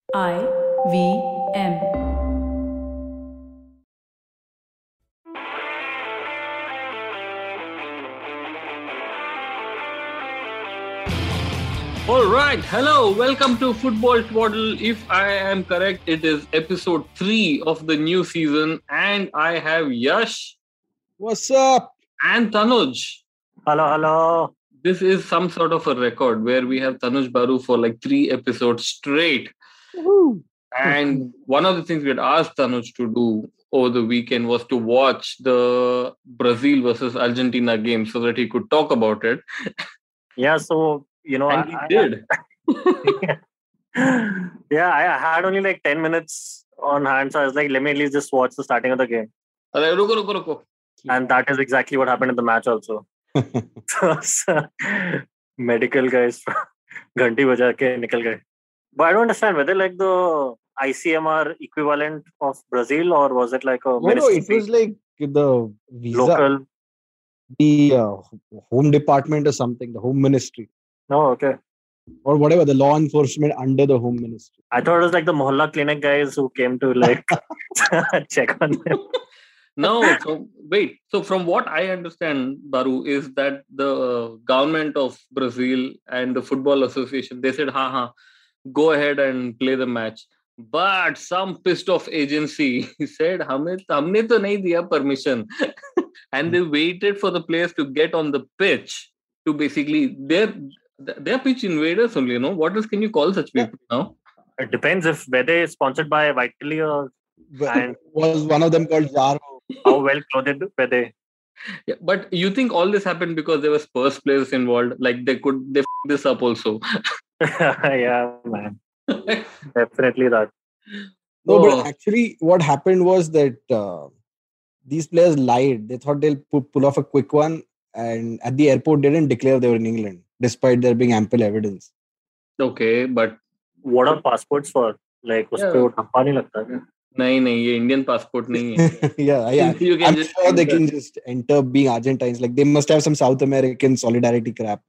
IVM. All right, hello, welcome to Football Twaddle. If I am correct, it is episode 3 of the new season, and I have Yash What's up? and Tanuj. Hello. This is some sort of a record where we have Tanuj Baru for like 3 episodes straight. Woohoo. And one of the things we had asked Tanuj to do over the weekend was to watch the Brazil versus Argentina game so that he could talk about it. Yeah, so, And he did. I had only like 10 minutes on hand. So I was like, let me at least just watch the starting of the game. Ruko. And that is exactly what happened in the match also. So, medical guys, ghanti baja ke nikal gaye. But I don't understand whether like the ICMR equivalent of Brazil or was it like a No, ministry it was like the visa, local? the home department or something, the home ministry No, okay. or whatever, the law enforcement under the home ministry. I thought it was like the Mohalla clinic guys who came to like check on them. No, so wait. So from what I understand, Baru, is that the government of Brazil and the football association, they said, go ahead and play the match. But some pissed off agency said, हमने तो नहीं दिया permission. And they waited for the players to get on the pitch to basically, they're pitch invaders only, What else can you call such people now? It depends if whether it's sponsored by Vitally or and Was one of them called Jaro? how well clothed were they. Yeah, but you think all this happened because there were Spurs players involved? Like they f this up also. Yeah, man. Definitely that. No, but actually what happened was that these players lied. They thought they'll pull off a quick one, and at the airport they didn't declare they were in England, despite there being ample evidence. Okay, but What are passports for? Like Yeah. उसपे वो ठप्पा नहीं लगता क्या? नहीं ये Indian passport नहीं है. yeah. You can I'm just sure they enter. can just enter being Argentines. Like they must have some South American solidarity crap.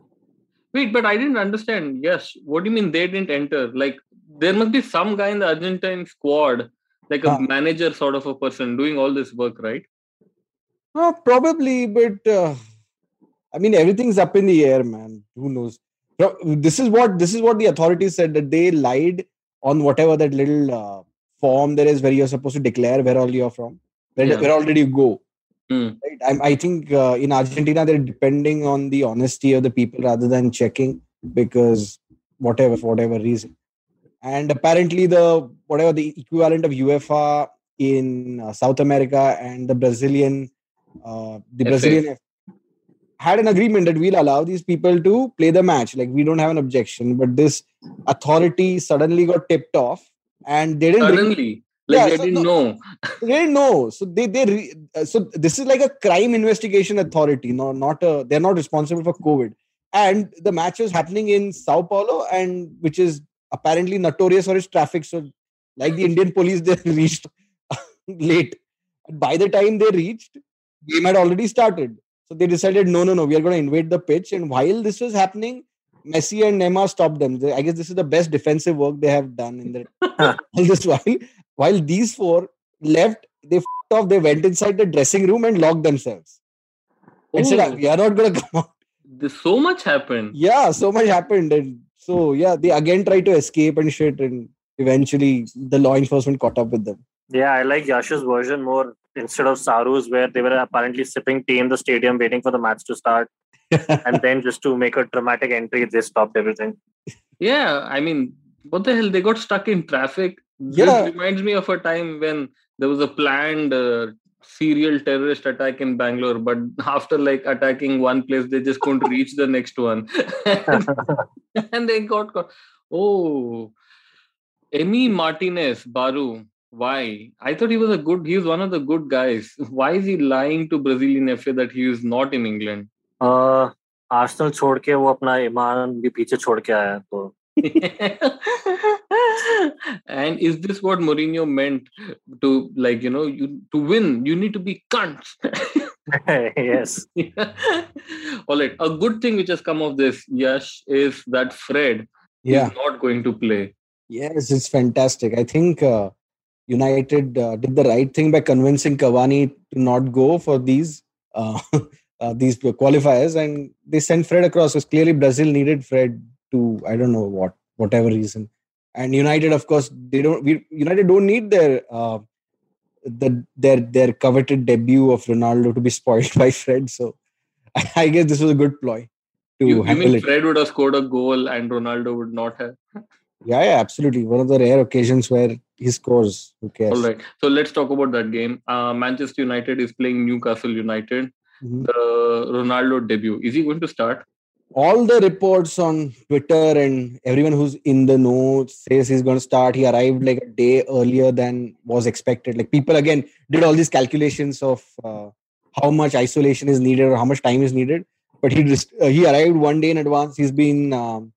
Wait, but I didn't understand. Yes, what do you mean they didn't enter? Like there must be some guy in the Argentine squad, like a manager sort of a person doing all this work, right? Probably, but I mean everything's up in the air, man. Who knows? This is what the authorities said, that they lied on whatever that little form there is where you're supposed to declare where all you're from, where all did you go. Right? I think in Argentina they're depending on the honesty of the people rather than checking, because for whatever reason. And apparently the equivalent of UEFA in South America and the Brazilian had an agreement that we'll allow these people to play the match. Like we don't have an objection, but this authority suddenly got tipped off, and they didn't. Suddenly, they didn't know. They didn't know. So so this is like a crime investigation authority. They're not responsible for COVID. And the match was happening in Sao Paulo, and which is apparently notorious for its traffic. So, like the Indian police, they reached late. And by the time they reached, game had already started. So they decided, no, we are going to invade the pitch. And while this was happening, Messi and Neymar stopped them. I guess this is the best defensive work they have done in all this while. While these four left, they f***ed off. They went inside the dressing room and locked themselves. And said, we are not going to come out. So much happened. Yeah, so much happened. And so, they again tried to escape and shit. And eventually, the law enforcement caught up with them. Yeah, I like Yash's version more instead of Saru's, where they were apparently sipping tea in the stadium waiting for the match to start. And then just to make a dramatic entry, they stopped everything. Yeah, I mean, what the hell? They got stuck in traffic. This reminds me of a time when there was a planned serial terrorist attack in Bangalore, but after like attacking one place, they just couldn't reach the next one. And they got caught. Oh, Emi Martinez, Baru. Why? I thought he was one of the good guys. Why is he lying to Brazilian FA that he is not in England? Arsenal छोड़ के वो अपना ईमान भी पीछे छोड़ के आया तो. And is this what Mourinho meant to, like, to win, you need to be cunts? Yes. All right. A good thing which has come of this, Yash, is that Fred is not going to play. Yes, it's fantastic. I think United did the right thing by convincing Cavani to not go for these qualifiers, and they sent Fred across. Because clearly Brazil needed Fred to, I don't know whatever reason. And United, of course, United don't need their coveted debut of Ronaldo to be spoiled by Fred. So I guess this was a good ploy to You handle mean it. Fred would have scored a goal and Ronaldo would not have? Yeah, absolutely. One of the rare occasions where he scores. Who cares? All right. So let's talk about that game. Manchester United is playing Newcastle United. Mhm. The Ronaldo debut. Is he going to start? All the reports on Twitter and everyone who's in the know says he's going to start. He arrived like a day earlier than was expected. Like people again did all these calculations of how much isolation is needed or how much time is needed. But he arrived one day in advance. He's been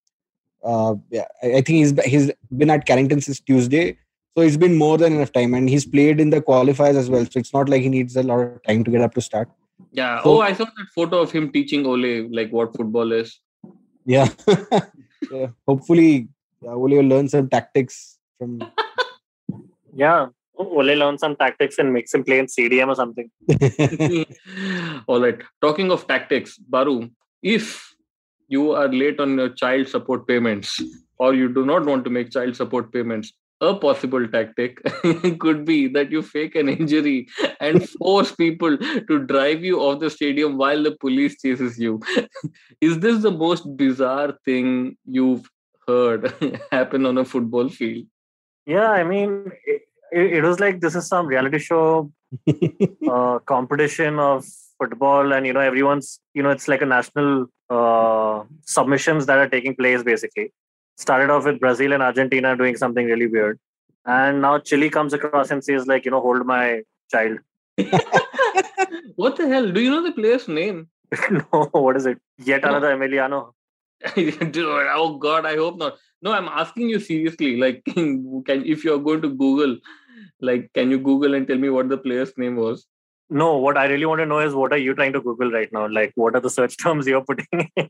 I think he's been at Carrington since Tuesday, so it's been more than enough time, and he's played in the qualifiers as well. So it's not like he needs a lot of time to get up to start. Yeah. So- I saw that photo of him teaching Ole like what football is. Yeah. Yeah. Hopefully, Ole will learn some tactics from. Yeah. Ole learn some tactics and makes him play in CDM or something. All right. Talking of tactics, Baru, if you are late on your child support payments or you do not want to make child support payments, a possible tactic could be that you fake an injury and force people to drive you off the stadium while the police chases you. Is this the most bizarre thing you've heard happen on a football field? Yeah, I mean, it was like this is some reality show competition of football, and everyone's it's like a national submissions that are taking place. Basically, started off with Brazil and Argentina doing something really weird, and now Chile comes across and says like, hold my child. What the hell? Do you know the player's name? No, what is it? Yet another Emiliano. Dude, oh God, I hope not. No, I'm asking you seriously. Like, if you're going to Google, like, can you Google and tell me what the player's name was? No, what I really want to know is what are you trying to Google right now? Like, what are the search terms you're putting in?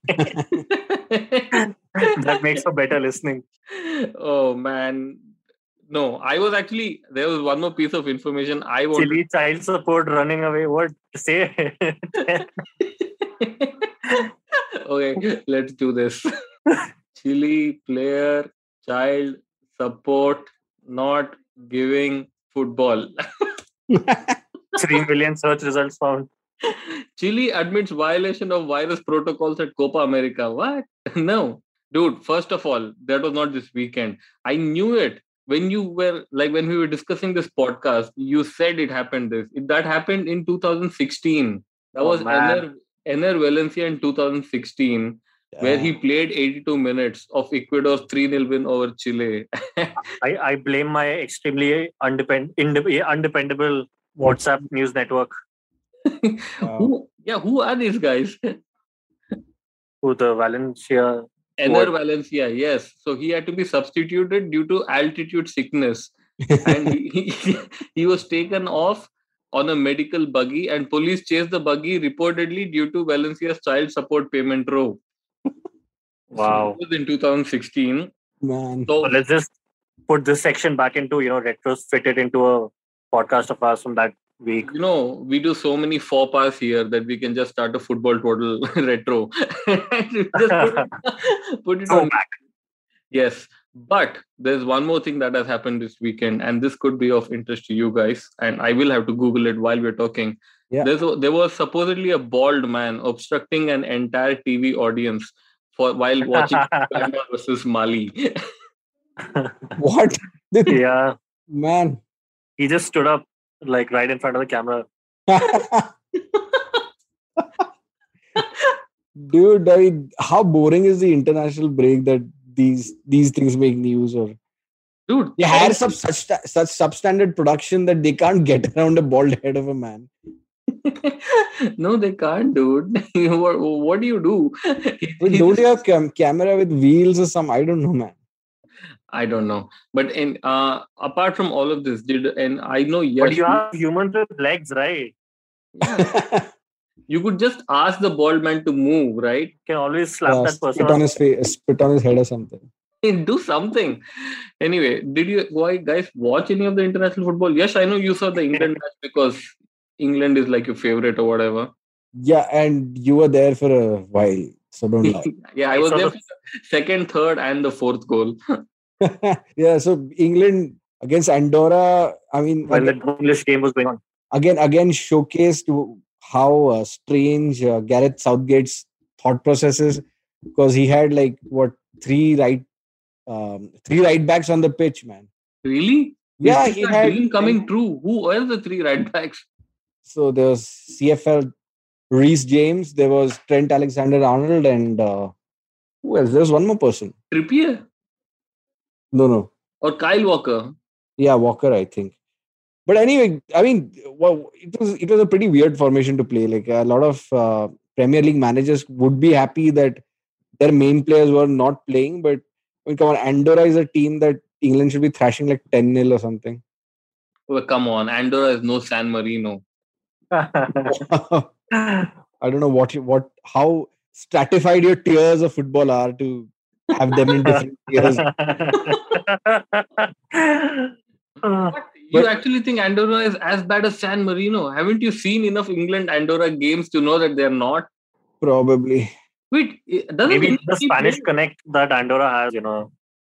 That makes for better listening. Oh man, no. There was one more piece of information I wanted. Chile child support running away. What? Say it. Okay, let's do this. Chile player child support not giving football. 3 million search results found. Chile admits violation of virus protocols at Copa America. What? No. Dude, first of all, that was not this weekend. I knew it. When we were discussing this podcast, you said it happened that happened in 2016. That was Ener Valencia in 2016, where he played 82 minutes of Ecuador's 3-0 win over Chile. I blame my extremely undependable WhatsApp news network. Who are these guys? Who, the Valencia? Ener Valencia, yes. So he had to be substituted due to altitude sickness. And he was taken off on a medical buggy, and police chased the buggy reportedly due to Valencia's child support payment row. Wow. So it was in 2016. Man. So let's just put this section back into, retros fitted into a podcast of ours from that week. We do so many faux pas here that we can just start a football total retro. Just put it on back. Yes. But there's one more thing that has happened this weekend, and this could be of interest to you guys. And I will have to Google it while we're talking. Yeah. There was supposedly a bald man obstructing an entire TV audience while watching Uganda versus Mali. What? Yeah. Man. He just stood up like right in front of the camera. Dude, I mean, how boring is the international break that these things make news? Or dude, they hire such substandard production that they can't get around a bald head of a man. No, they can't, dude. What do you do? Don't you have camera with wheels or some? I don't know, man. I don't know. But apart from all of this, I know But you have humans with legs, right? Yeah. You could just ask the bald man to move, right? You can always slap that person. Spit on his face, spit on his head or something. Do something. Anyway, did you guys watch any of the international football? Yes, I know you saw the England match because England is like your favorite or whatever. Yeah, and you were there for a while, so don't lie. Yeah, I was there for the second, third, and the fourth goal. Yeah, so England against Andorra. I mean, When the English game was going on. Again showcased how strange Gareth Southgate's thought process is, because he had like three right backs on the pitch, man. Really? Yeah, he had dream coming true. Who were the three right backs? So there was CFL Reece James, there was Trent Alexander-Arnold, and who else? There was one more person. Trippier? No. Or Kyle Walker? Yeah, Walker, I think. But anyway, I mean, it was a pretty weird formation to play. Like a lot of Premier League managers would be happy that their main players were not playing. But I mean, come on, Andorra is a team that England should be thrashing like 10-0 or something. Well, come on, Andorra is no San Marino. I don't know how stratified your tiers of football are to have them in different tiers. You actually think Andorra is as bad as San Marino? Haven't you seen enough England-Andorra games to know that they're not? Probably. Wait, maybe the Spanish connect that Andorra has, you know.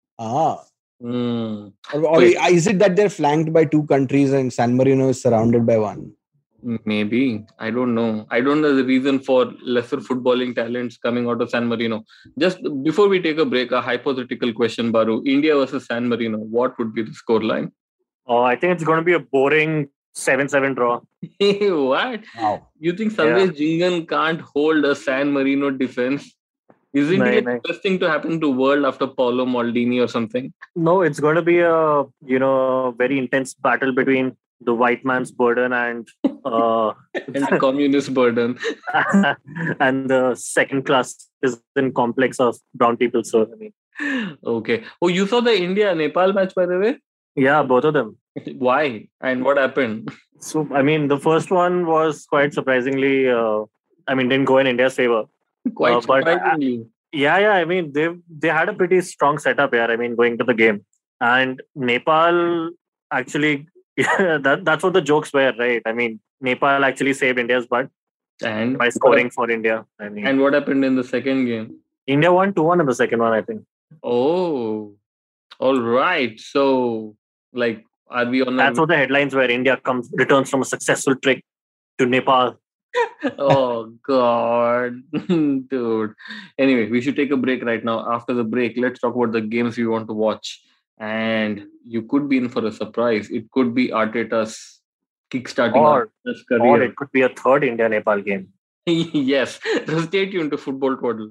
Or is it that they're flanked by two countries and San Marino is surrounded by one? Maybe. I don't know. I don't know the reason for lesser footballing talents coming out of San Marino. Just before we take a break, a hypothetical question, Baru. India versus San Marino, what would be the scoreline? Oh, I think it's going to be a boring 7-7 draw. What? Wow. You think Sarvesh Jingan can't hold a San Marino defense? Isn't it the best thing to happen to world after Paolo Maldini or something? No, it's going to be a very intense battle between the white man's burden and the communist burden and the second class citizen complex of brown people. So I mean, okay. Oh, you saw the India-Nepal match, by the way? Yeah, both of them. Why and what happened? So I mean, the first one was quite surprisingly. Didn't go in India's favor. Quite surprisingly. I mean, they had a pretty strong setup here. I mean, going to the game, and Nepal actually. Yeah, that's what the jokes were, right? I mean, Nepal actually saved India's butt and by scoring for India. I mean, and what happened in the second game? India won 2-1 in the second one, I think. Oh, all right. So, like, are we on? That's what the headlines were. India returns from a successful trip to Nepal. Oh God, dude. Anyway, we should take a break right now. After the break, let's talk about the games we want to watch. And you could be in for a surprise. It could be Arteta's kickstarting his career. Or it could be a third India-Nepal game. Yes. So stay tuned to Football Twaddle.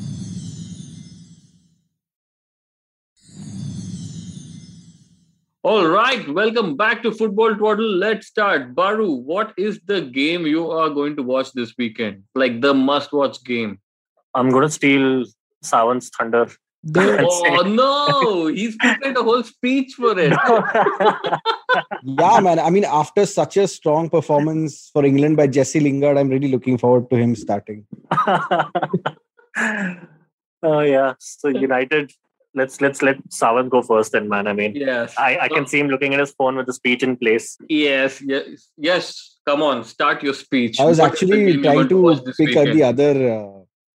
All right. Welcome back to Football Twaddle. Let's start. Baru, what is the game you are going to watch this weekend? Like the must-watch game. I'm going to steal Sawan's thunder. Oh no, he's prepared a whole speech for it. Yeah, man. I mean, after such a strong performance for England by Jesse Lingard, I'm really looking forward to him starting. Oh yeah. So United, let's let Sawan go first then, man. I mean, yes. I can see him looking at his phone with the speech in place. Yes. Come on, start your speech. I was actually trying to pick out the other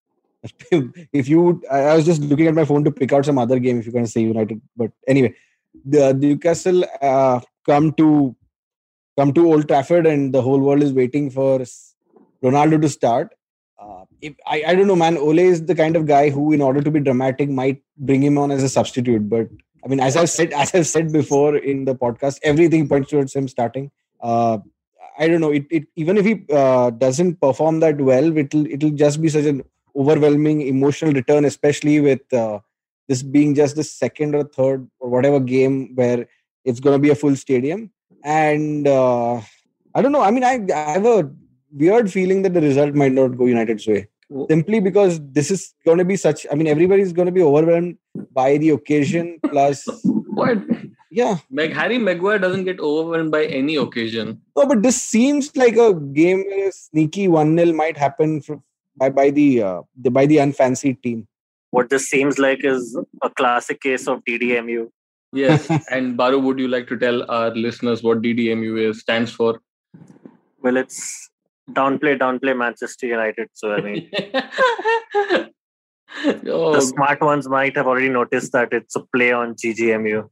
I was just looking at my phone to pick out some other game if you're going to say United. But anyway, the Newcastle come to Old Trafford and the whole world is waiting for Ronaldo to start. I don't know, man. Ole is the kind of guy who, in order to be dramatic, might bring him on as a substitute. But I mean, as I've said before in the podcast, everything points towards him starting. I don't know. It even if he doesn't perform that well, it'll just be such an overwhelming emotional return, especially with this being just the second or third or whatever game where it's going to be a full stadium. And I don't know. I mean, I have a weird feeling that the result might not go United's way. Simply because this is going to be such... I mean, everybody's going to be overwhelmed by the occasion plus... What? Yeah. Harry Maguire doesn't get overwhelmed by any occasion. No, but this seems like a game where a sneaky 1-0 might happen by the unfancied team. what this seems like is a classic case of DDMU. Yes. And Baru, would you like to tell our listeners what DDMU stands for? Well, it's downplay Manchester United. So I mean, the smart ones might have already noticed that it's a play on GGMU.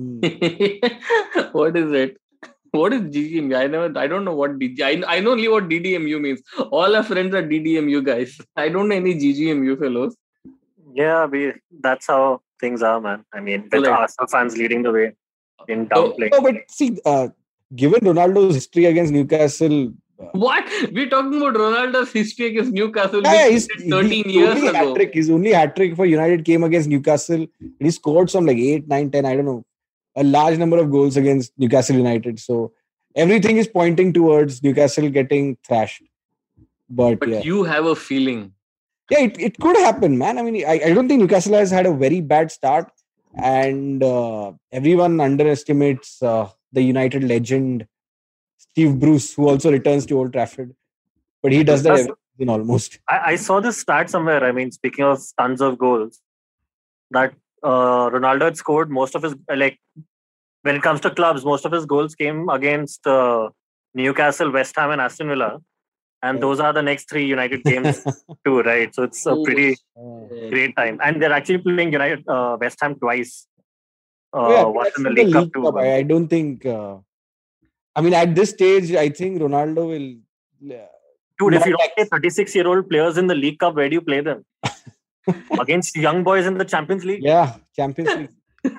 What is it? What is GGMU? I don't know what I know only what DDMU means. All our friends are DDMU guys. I don't know any GGMU fellows. Yeah, that's how things are, man. I mean, with Arsenal fans leading the way in downplay. No, but see, given Ronaldo's history against Newcastle. What? We're talking about Ronaldo's history against Newcastle. Yeah, 13 years ago. His only hat-trick for United came against Newcastle. He scored some like 8, 9, 10, I don't know. A large number of goals against Newcastle United. So everything is pointing towards Newcastle getting thrashed. But yeah. You have a feeling. Yeah, it could happen, man. I mean, I don't think Newcastle has had a very bad start. And everyone underestimates the United legend, Steve Bruce, who also returns to Old Trafford. But he does that every season almost. I saw this stat somewhere. I mean, speaking of tons of goals, that Ronaldo had scored most of his, like, when it comes to clubs, most of his goals came against Newcastle, West Ham and Aston Villa. And those are the next 3 United games too, right? So it's a pretty great time. And they're actually playing West Ham twice. Once in the League Cup too. I don't think... I mean, at this stage, I think Ronaldo will... Dude, if you don't play 36-year-old players in the League Cup, where do you play them? Against young boys in the Champions League? Yeah, Champions League.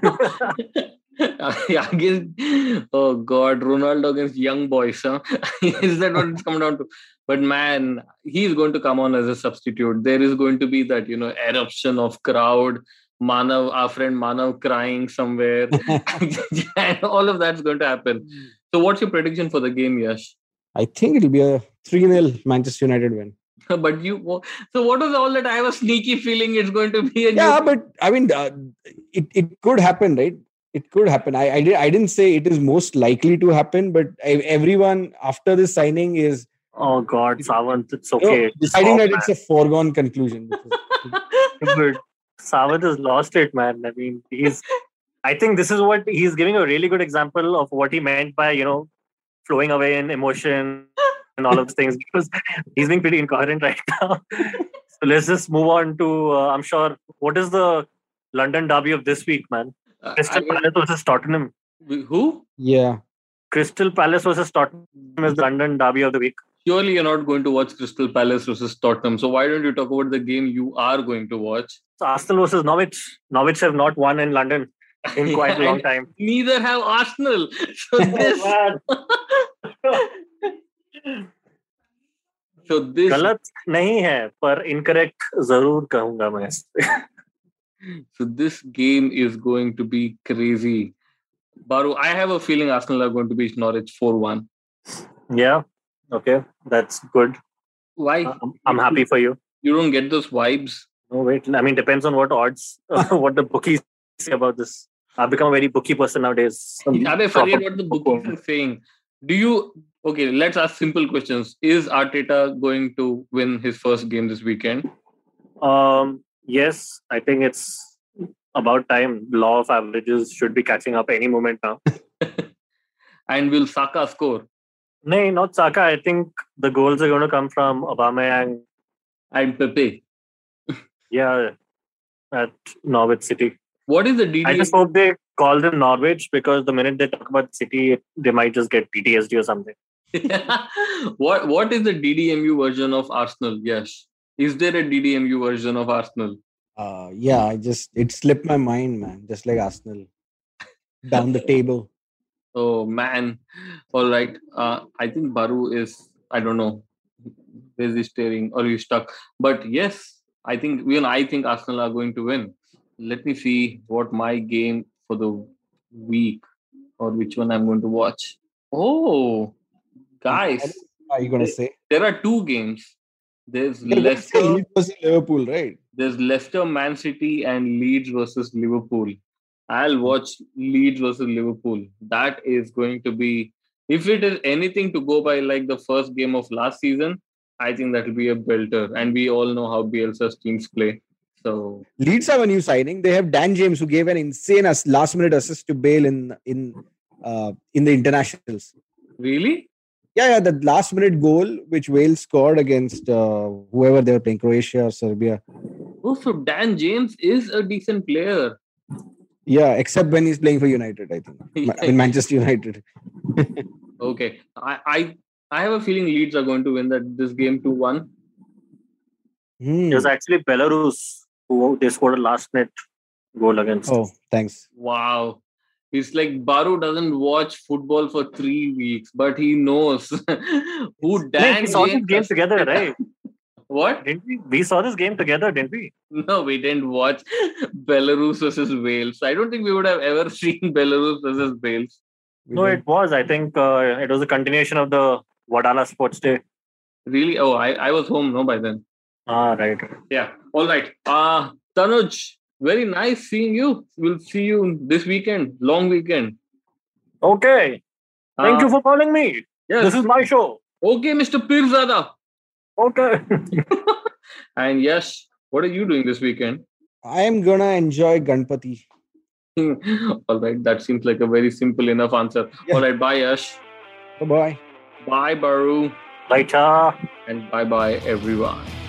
Oh God, Ronaldo against young boys, huh? Is that what it's come down to? But man, he's going to come on as a substitute. There is going to be that, eruption of crowd. Manav, our friend Manav crying somewhere. And all of that's going to happen. So what's your prediction for the game, Yash? I think it'll be a 3-0 Manchester United win. But so what was all that? I have a sneaky feeling it's going to be but I mean, it could happen, right? It could happen. I didn't say it is most likely to happen, but everyone after this signing is... Oh God, Sawant, it's okay. Deciding that it's a foregone conclusion. But Sawant has lost it, man. I mean, I think this is what he's giving a really good example of what he meant by, flowing away in emotion and all of those things, because he's being pretty incoherent right now. So let's just move on to, I'm sure, what is the London derby of this week, man? Crystal Palace versus Tottenham. Who? Yeah. Crystal Palace versus Tottenham is the London derby of the week. Surely you're not going to watch Crystal Palace versus Tottenham. So why don't you talk about the game you are going to watch? So Arsenal versus Norwich. Norwich have not won in London in quite a long time. Neither have Arsenal. So this... So this... गलत नहीं है, पर incorrect जरूर कहूँगा मैं. So this game is going to be crazy. Baru, I have a feeling Arsenal are going to beat Norwich 4-1. Yeah. Okay. That's good. Why? I'm happy for you. You don't get those vibes? No, wait. I mean, depends on what odds, what the bookies say about this. I've become a very bookie person nowadays. I forget what the bookies are saying. Okay, let's ask simple questions. Is Arteta going to win his first game this weekend? Yes, I think it's about time. Law of averages should be catching up any moment now. And will Saka score? No, not Saka. I think the goals are going to come from Aubameyang and Pepe. Yeah, at Norwich City. What is the DDM? I just hope they call them Norwich, because the minute they talk about City, they might just get PTSD or something. What is the DDMU version of Arsenal? Yes. Is there a DDMU version of Arsenal? Yeah, it slipped my mind, man. Just like Arsenal. Down the table. Oh, man. All right. I think Baru is, I don't know, is he staring or he's stuck? But yes, I think Arsenal are going to win. Let me see what my game for the week or which one I'm going to watch. Oh, guys. What are you going to say? There are 2 games. There's Leicester versus Liverpool, right? There's Leicester, Man City, and Leeds versus Liverpool. I'll watch Leeds versus Liverpool. That is going to be, if it is anything to go by like the first game of last season, I think that will be a belter. And we all know how Bielsa's teams play. So Leeds have a new signing. They have Dan James, who gave an insane last-minute assist to Bale in the internationals. really? Yeah, the last-minute goal which Wales scored against whoever they were playing, Croatia or Serbia. Oh, so Dan James is a decent player. Yeah, except when he's playing for United, I think. In Manchester United. Okay. I have a feeling Leeds are going to win this game 2-1. It was actually Belarus who they scored a last-minute goal against. Oh, thanks. Wow. It's like Baru doesn't watch football for 3 weeks, but he knows who Dan We saw James this game is. together, right? What? Didn't we? We saw this game together, didn't we? No, we didn't watch Belarus versus Wales. I don't think we would have ever seen Belarus versus Wales. No, it was. I think it was a continuation of the Wadala Sports Day. Really? Oh, I was home, no, by then. Ah, right. Yeah. All right. Tanuj, very nice seeing you. We'll see you this weekend, long weekend. Okay. Thank you for calling me. Yes. This is my show. Okay, Mr. Pirzada. Okay. And Yash, what are you doing this weekend? I am gonna enjoy Ganpati. All right. That seems like a very simple enough answer. Yeah. All right. Bye, Yash. Bye-bye. Bye, Baru. Later. And bye-bye, everyone.